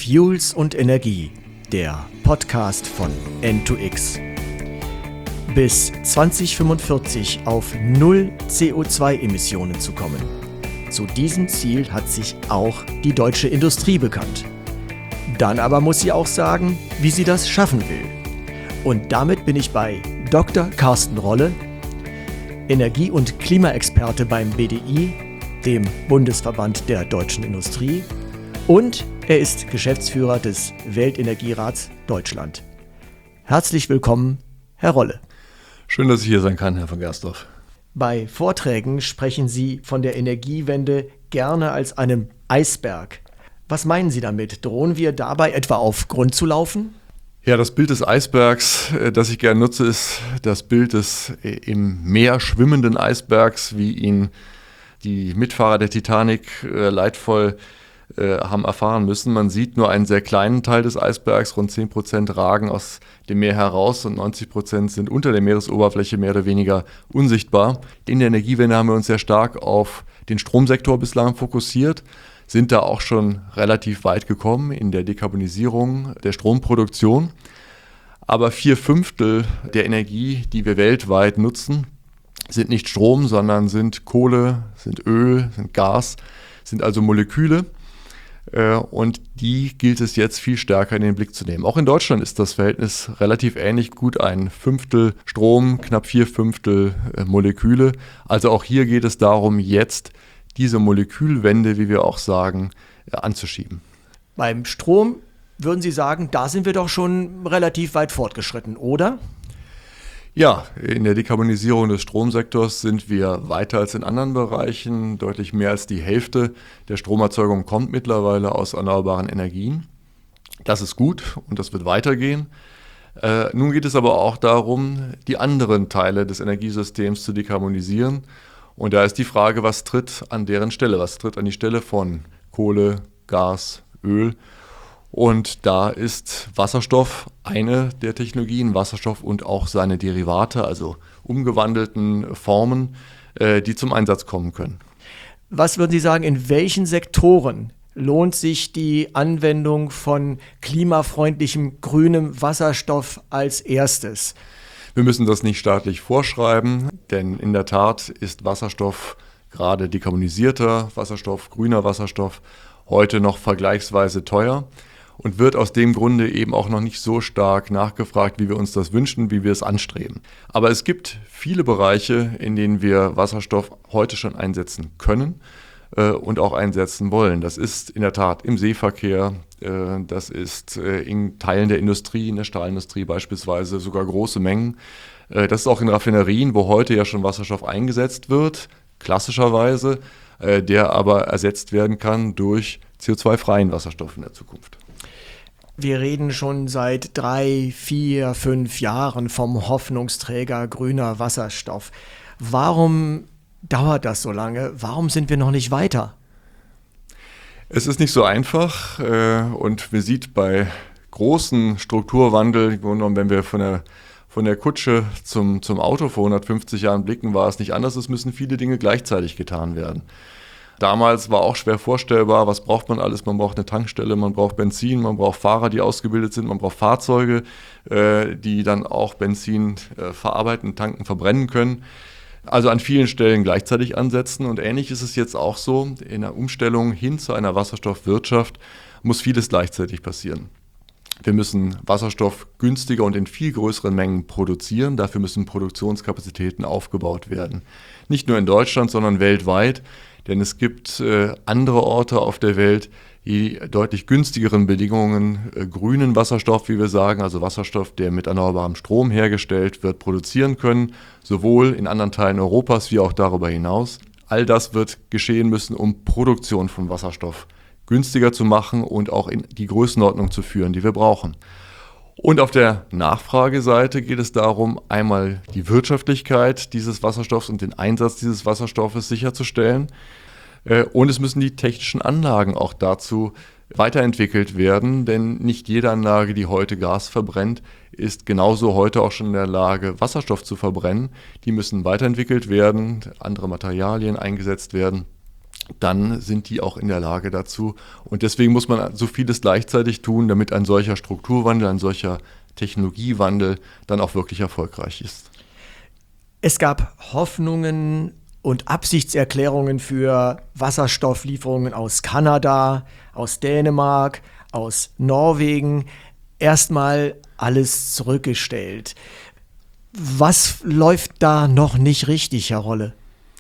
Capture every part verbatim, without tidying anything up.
Fuels und Energie, der Podcast von N zwei X. Bis zwanzig fünfundvierzig auf null C O zwei Emissionen zu kommen. Zu diesem Ziel hat sich auch die deutsche Industrie bekannt. Dann aber muss sie auch sagen, wie sie das schaffen will. Und damit bin ich bei Doktor Carsten Rolle, Energie- und Klimaexperte beim B D I, dem Bundesverband der deutschen Industrie, und er ist Geschäftsführer des Weltenergierats Deutschland. Herzlich willkommen, Herr Rolle. Schön, dass ich hier sein kann, Herr von Gersdorf. Bei Vorträgen sprechen Sie von der Energiewende gerne als einem Eisberg. Was meinen Sie damit? Drohen wir dabei etwa auf Grund zu laufen? Ja, das Bild des Eisbergs, das ich gerne nutze, ist das Bild des im Meer schwimmenden Eisbergs, wie ihn die Mitfahrer der Titanic leidvoll haben erfahren müssen. Man sieht nur einen sehr kleinen Teil des Eisbergs, rund zehn Prozent ragen aus dem Meer heraus und neunzig Prozent sind unter der Meeresoberfläche mehr oder weniger unsichtbar. In der Energiewende haben wir uns sehr stark auf den Stromsektor bislang fokussiert, sind da auch schon relativ weit gekommen in der Dekarbonisierung der Stromproduktion. Aber vier Fünftel der Energie, die wir weltweit nutzen, sind nicht Strom, sondern sind Kohle, sind Öl, sind Gas, sind also Moleküle. Und die gilt es jetzt viel stärker in den Blick zu nehmen. Auch in Deutschland ist das Verhältnis relativ ähnlich, gut ein Fünftel Strom, knapp vier Fünftel Moleküle. Also auch hier geht es darum, jetzt diese Molekülwende, wie wir auch sagen, anzuschieben. Beim Strom würden Sie sagen, da sind wir doch schon relativ weit fortgeschritten, oder? Ja, in der Dekarbonisierung des Stromsektors sind wir weiter als in anderen Bereichen. Deutlich mehr als die Hälfte der Stromerzeugung kommt mittlerweile aus erneuerbaren Energien. Das ist gut und das wird weitergehen. Äh, nun geht es aber auch darum, die anderen Teile des Energiesystems zu dekarbonisieren. Und da ist die Frage, was tritt an deren Stelle? Was tritt an die Stelle von Kohle, Gas, Öl? Und da ist Wasserstoff eine der Technologien, Wasserstoff und auch seine Derivate, also umgewandelten Formen, äh, die zum Einsatz kommen können. Was würden Sie sagen, in welchen Sektoren lohnt sich die Anwendung von klimafreundlichem grünem Wasserstoff als erstes? Wir müssen das nicht staatlich vorschreiben, denn in der Tat ist Wasserstoff, gerade dekarbonisierter Wasserstoff, grüner Wasserstoff, heute noch vergleichsweise teuer. Und wird aus dem Grunde eben auch noch nicht so stark nachgefragt, wie wir uns das wünschen, wie wir es anstreben. Aber es gibt viele Bereiche, in denen wir Wasserstoff heute schon einsetzen können äh, und auch einsetzen wollen. Das ist in der Tat im Seeverkehr, äh, das ist äh, in Teilen der Industrie, in der Stahlindustrie beispielsweise, sogar große Mengen. Äh, das ist auch in Raffinerien, wo heute ja schon Wasserstoff eingesetzt wird, klassischerweise, äh, der aber ersetzt werden kann durch C O zwei freien Wasserstoff in der Zukunft. Wir reden schon seit drei, vier, fünf Jahren vom Hoffnungsträger grüner Wasserstoff. Warum dauert das so lange? Warum sind wir noch nicht weiter? Es ist nicht so einfach und man sieht bei großen Strukturwandel, wenn wir von der, von der Kutsche zum, zum Auto vor hundertfünfzig Jahren blicken, war es nicht anders. Es müssen viele Dinge gleichzeitig getan werden. Damals war auch schwer vorstellbar, was braucht man alles? Man braucht eine Tankstelle, man braucht Benzin, man braucht Fahrer, die ausgebildet sind, man braucht Fahrzeuge, äh, die dann auch Benzin äh, verarbeiten, tanken, verbrennen können. Also an vielen Stellen gleichzeitig ansetzen. Und ähnlich ist es jetzt auch so, in der Umstellung hin zu einer Wasserstoffwirtschaft muss vieles gleichzeitig passieren. Wir müssen Wasserstoff günstiger und in viel größeren Mengen produzieren. Dafür müssen Produktionskapazitäten aufgebaut werden. Nicht nur in Deutschland, sondern weltweit. Denn es gibt äh, andere Orte auf der Welt, die deutlich günstigeren Bedingungen äh, grünen Wasserstoff, wie wir sagen, also Wasserstoff, der mit erneuerbarem Strom hergestellt wird, produzieren können, sowohl in anderen Teilen Europas wie auch darüber hinaus. All das wird geschehen müssen, um Produktion von Wasserstoff günstiger zu machen und auch in die Größenordnung zu führen, die wir brauchen. Und auf der Nachfrageseite geht es darum, einmal die Wirtschaftlichkeit dieses Wasserstoffs und den Einsatz dieses Wasserstoffes sicherzustellen. Und es müssen die technischen Anlagen auch dazu weiterentwickelt werden, denn nicht jede Anlage, die heute Gas verbrennt, ist genauso heute auch schon in der Lage, Wasserstoff zu verbrennen. Die müssen weiterentwickelt werden, andere Materialien eingesetzt werden. dann sind die auch in der Lage dazu. Und deswegen muss man so vieles gleichzeitig tun, damit ein solcher Strukturwandel, ein solcher Technologiewandel dann auch wirklich erfolgreich ist. Es gab Hoffnungen und Absichtserklärungen für Wasserstofflieferungen aus Kanada, aus Dänemark, aus Norwegen. Erstmal alles zurückgestellt. Was läuft da noch nicht richtig, Herr Rolle?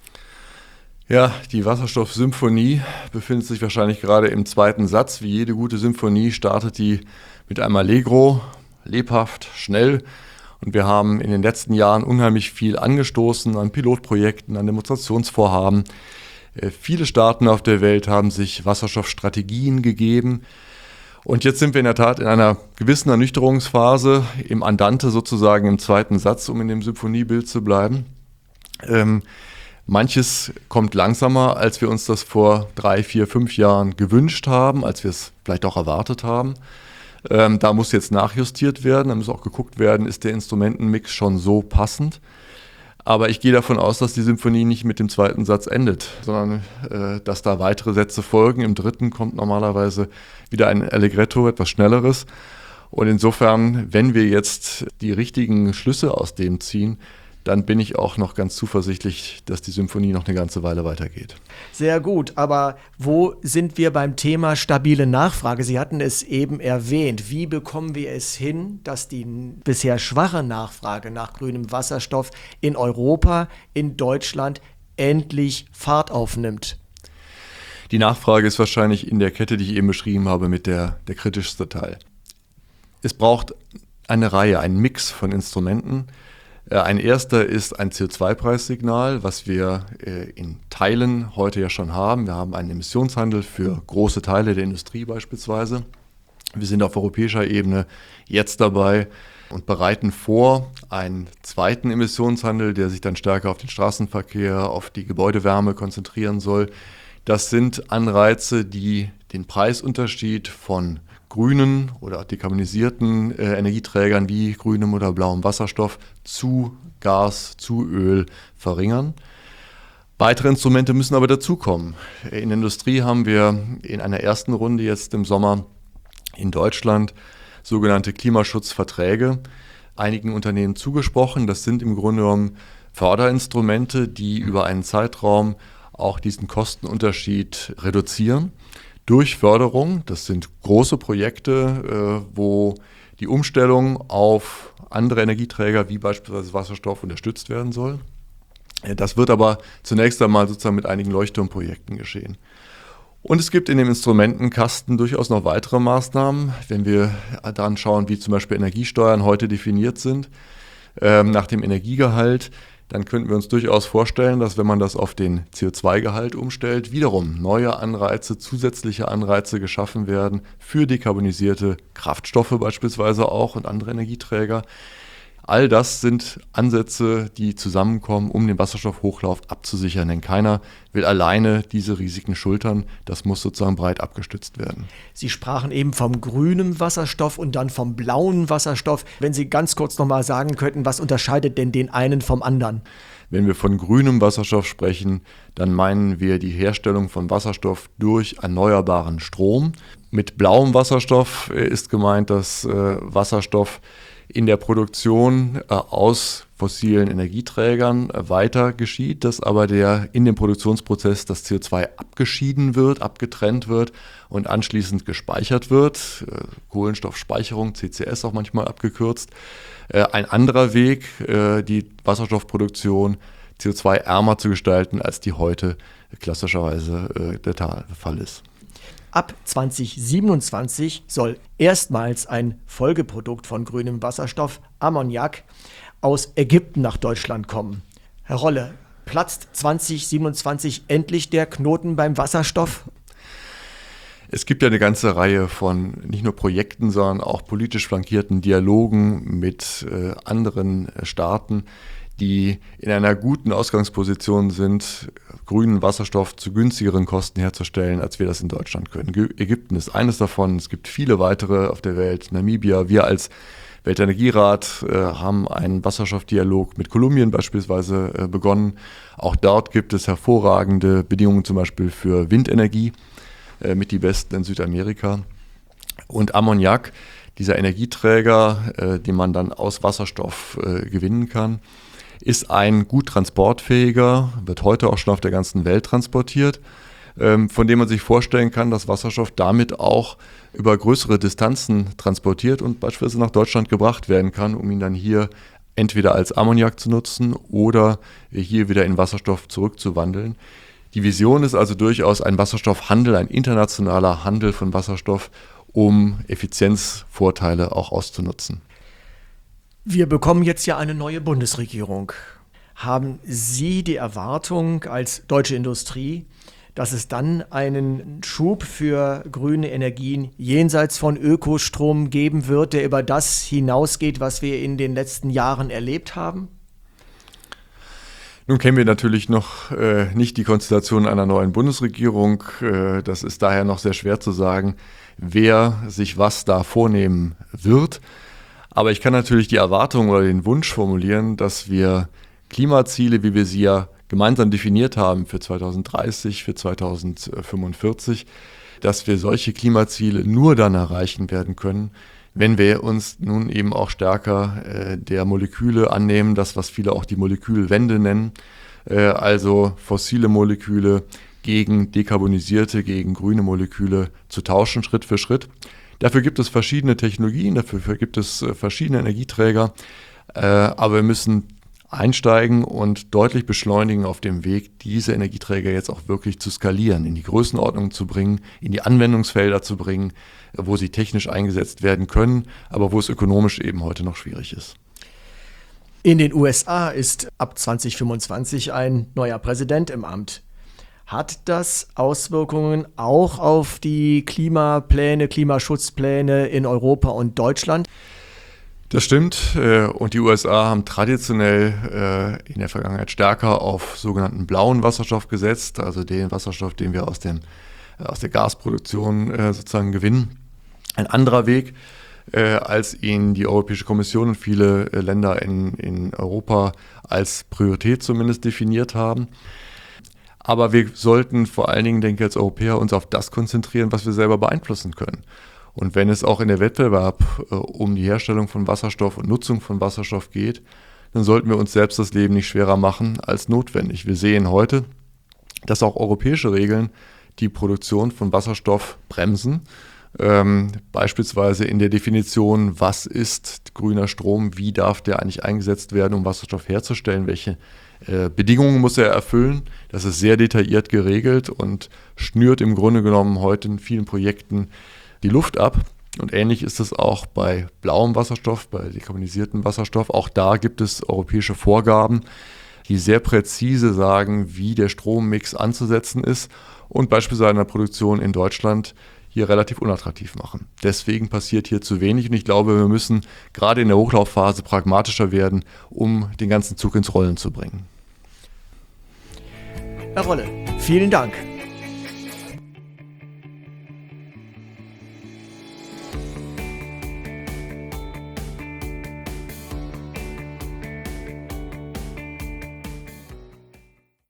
Ja, die Wasserstoff-Symphonie befindet sich wahrscheinlich gerade im zweiten Satz. Wie jede gute Symphonie startet die mit einem Allegro, lebhaft, schnell. Und wir haben in den letzten Jahren unheimlich viel angestoßen an Pilotprojekten, an Demonstrationsvorhaben. Äh, viele Staaten auf der Welt haben sich Wasserstoffstrategien gegeben. Und jetzt sind wir in der Tat in einer gewissen Ernüchterungsphase, im Andante sozusagen im zweiten Satz, um in dem Symphoniebild zu bleiben. Ähm, manches kommt langsamer, als wir uns das vor drei, vier, fünf Jahren gewünscht haben, als wir es vielleicht auch erwartet haben. Ähm, da muss jetzt nachjustiert werden, da muss auch geguckt werden, ist der Instrumentenmix schon so passend. Aber ich gehe davon aus, dass die Symphonie nicht mit dem zweiten Satz endet, sondern äh, dass da weitere Sätze folgen. Im dritten kommt normalerweise wieder ein Allegretto, etwas Schnelleres. Und insofern, wenn wir jetzt die richtigen Schlüsse aus dem ziehen, dann bin ich auch noch ganz zuversichtlich, dass die Symphonie noch eine ganze Weile weitergeht. Sehr gut, aber wo sind wir beim Thema stabile Nachfrage? Sie hatten es eben erwähnt. Wie bekommen wir es hin, dass die bisher schwache Nachfrage nach grünem Wasserstoff in Europa, in Deutschland endlich Fahrt aufnimmt? Die Nachfrage ist wahrscheinlich in der Kette, die ich eben beschrieben habe, mit der, der kritischste Teil. Es braucht eine Reihe, einen Mix von Instrumenten. Ein erster ist ein C O zwei Preissignal, was wir in Teilen heute ja schon haben. Wir haben einen Emissionshandel für große Teile der Industrie beispielsweise. Wir sind auf europäischer Ebene jetzt dabei und bereiten vor einen zweiten Emissionshandel, der sich dann stärker auf den Straßenverkehr, auf die Gebäudewärme konzentrieren soll. Das sind Anreize, die den Preisunterschied von grünen oder dekarbonisierten äh, Energieträgern wie grünem oder blauem Wasserstoff zu Gas, zu Öl verringern. Weitere Instrumente müssen aber dazukommen. In der Industrie haben wir in einer ersten Runde jetzt im Sommer in Deutschland sogenannte Klimaschutzverträge einigen Unternehmen zugesprochen. Das sind im Grunde genommen Förderinstrumente, die über einen Zeitraum auch diesen Kostenunterschied reduzieren. Durch Förderung, das sind große Projekte, äh, wo die Umstellung auf andere Energieträger wie beispielsweise Wasserstoff unterstützt werden soll. Das wird aber zunächst einmal sozusagen mit einigen Leuchtturmprojekten geschehen. Und es gibt in dem Instrumentenkasten durchaus noch weitere Maßnahmen, wenn wir daran schauen, wie zum Beispiel Energiesteuern heute definiert sind, äh, nach dem Energiegehalt. Dann könnten wir uns durchaus vorstellen, dass wenn man das auf den C O zwei Gehalt umstellt, wiederum neue Anreize, zusätzliche Anreize geschaffen werden für dekarbonisierte Kraftstoffe beispielsweise auch und andere Energieträger. All das sind Ansätze, die zusammenkommen, um den Wasserstoffhochlauf abzusichern. Denn keiner will alleine diese Risiken schultern. Das muss sozusagen breit abgestützt werden. Sie sprachen eben vom grünen Wasserstoff und dann vom blauen Wasserstoff. Wenn Sie ganz kurz nochmal sagen könnten, was unterscheidet denn den einen vom anderen? Wenn wir von grünem Wasserstoff sprechen, dann meinen wir die Herstellung von Wasserstoff durch erneuerbaren Strom. Mit blauem Wasserstoff ist gemeint, dass äh, Wasserstoff in der Produktion äh, aus fossilen Energieträgern äh, weiter geschieht, dass aber der in dem Produktionsprozess das C O zwei abgeschieden wird, abgetrennt wird und anschließend gespeichert wird. Äh, Kohlenstoffspeicherung, C C S auch manchmal abgekürzt. Äh, ein anderer Weg, äh, die Wasserstoffproduktion C O zwei ärmer zu gestalten, als die heute klassischerweise äh, der Fall ist. Ab zwanzig siebenundzwanzig soll erstmals ein Folgeprodukt von grünem Wasserstoff, Ammoniak, aus Ägypten nach Deutschland kommen. Herr Rolle, platzt zwanzig siebenundzwanzig endlich der Knoten beim Wasserstoff? Es gibt ja eine ganze Reihe von nicht nur Projekten, sondern auch politisch flankierten Dialogen mit äh, anderen Staaten, die in einer guten Ausgangsposition sind, grünen Wasserstoff zu günstigeren Kosten herzustellen, als wir das in Deutschland können. Ägypten ist eines davon, es gibt viele weitere auf der Welt, Namibia. Wir als Weltenergierat äh, haben einen Wasserstoffdialog mit Kolumbien beispielsweise äh, begonnen. Auch dort gibt es hervorragende Bedingungen zum Beispiel für Windenergie, äh, mit die besten in Südamerika. Und Ammoniak, dieser Energieträger, äh, den man dann aus Wasserstoff äh, gewinnen kann, ist ein gut transportfähiger, wird heute auch schon auf der ganzen Welt transportiert, ähm, von dem man sich vorstellen kann, dass Wasserstoff damit auch über größere Distanzen transportiert und beispielsweise nach Deutschland gebracht werden kann, um ihn dann hier entweder als Ammoniak zu nutzen oder hier wieder in Wasserstoff zurückzuwandeln. Die Vision ist also durchaus ein Wasserstoffhandel, ein internationaler Handel von Wasserstoff, um Effizienzvorteile auch auszunutzen. Wir bekommen jetzt ja eine neue Bundesregierung. Haben Sie die Erwartung als deutsche Industrie, dass es dann einen Schub für grüne Energien jenseits von Ökostrom geben wird, der über das hinausgeht, was wir in den letzten Jahren erlebt haben? Nun kennen wir natürlich noch äh, nicht die Konstellation einer neuen Bundesregierung. Äh, das ist daher noch sehr schwer zu sagen, wer sich was da vornehmen wird. Aber ich kann natürlich die Erwartung oder den Wunsch formulieren, dass wir Klimaziele, wie wir sie ja gemeinsam definiert haben für zweitausenddreißig, für zweitausendfünfundvierzig, dass wir solche Klimaziele nur dann erreichen werden können, wenn wir uns nun eben auch stärker äh, der Moleküle annehmen, das, was viele auch die Molekülwende nennen, äh, also fossile Moleküle gegen dekarbonisierte, gegen grüne Moleküle zu tauschen, Schritt für Schritt. Dafür gibt es verschiedene Technologien, dafür gibt es äh, verschiedene Energieträger, äh, aber wir müssen einsteigen und deutlich beschleunigen auf dem Weg, diese Energieträger jetzt auch wirklich zu skalieren, in die Größenordnung zu bringen, in die Anwendungsfelder zu bringen, wo sie technisch eingesetzt werden können, aber wo es ökonomisch eben heute noch schwierig ist. In den U S A ist ab zwanzig fünfundzwanzig ein neuer Präsident im Amt. Hat das Auswirkungen auch auf die Klimapläne, Klimaschutzpläne in Europa und Deutschland? Das stimmt. Und die U S A haben traditionell in der Vergangenheit stärker auf sogenannten blauen Wasserstoff gesetzt, also den Wasserstoff, den wir aus, dem, aus der Gasproduktion sozusagen gewinnen. Ein anderer Weg, als ihn die Europäische Kommission und viele Länder in, in Europa als Priorität zumindest definiert haben. Aber wir sollten vor allen Dingen, denke ich, als Europäer uns auf das konzentrieren, was wir selber beeinflussen können. Und wenn es auch in der Wettbewerb äh, um die Herstellung von Wasserstoff und Nutzung von Wasserstoff geht, dann sollten wir uns selbst das Leben nicht schwerer machen als notwendig. Wir sehen heute, dass auch europäische Regeln die Produktion von Wasserstoff bremsen. Ähm, beispielsweise in der Definition, was ist grüner Strom, wie darf der eigentlich eingesetzt werden, um Wasserstoff herzustellen, welche äh, Bedingungen muss er erfüllen. Das ist sehr detailliert geregelt und schnürt im Grunde genommen heute in vielen Projekten die Luft ab. Und ähnlich ist es auch bei blauem Wasserstoff, bei dekarbonisiertem Wasserstoff. Auch da gibt es europäische Vorgaben, die sehr präzise sagen, wie der Strommix anzusetzen ist und beispielsweise in der Produktion in Deutschland hier relativ unattraktiv machen. Deswegen passiert hier zu wenig und ich glaube, wir müssen gerade in der Hochlaufphase pragmatischer werden, um den ganzen Zug ins Rollen zu bringen. Herr Rolle, vielen Dank.